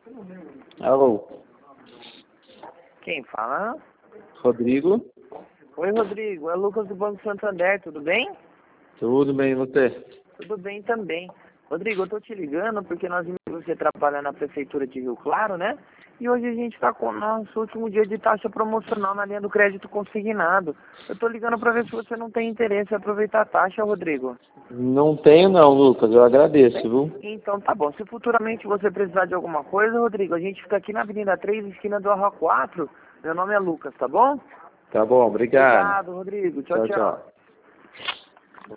Alô, Quem fala? Rodrigo? Oi, Rodrigo. É Lucas do Banco Santander, tudo bem? Tudo bem, e você? Tudo bem também. Rodrigo, eu tô te ligando porque nós vimos que você trabalha na Prefeitura de Rio Claro, né? E hoje a gente está com o nosso último dia de taxa promocional na linha do crédito consignado. Eu tô ligando para ver se você não tem interesse em aproveitar a taxa, Rodrigo. Não tenho não, Lucas, eu agradeço, viu? Então tá bom. Se futuramente você precisar de alguma coisa, Rodrigo, a gente fica aqui na Avenida 3, esquina do Arroio 4. Meu nome é Lucas, tá bom? Tá bom, obrigado. Obrigado, Rodrigo. Tchau, Tchau, tchau. tchau.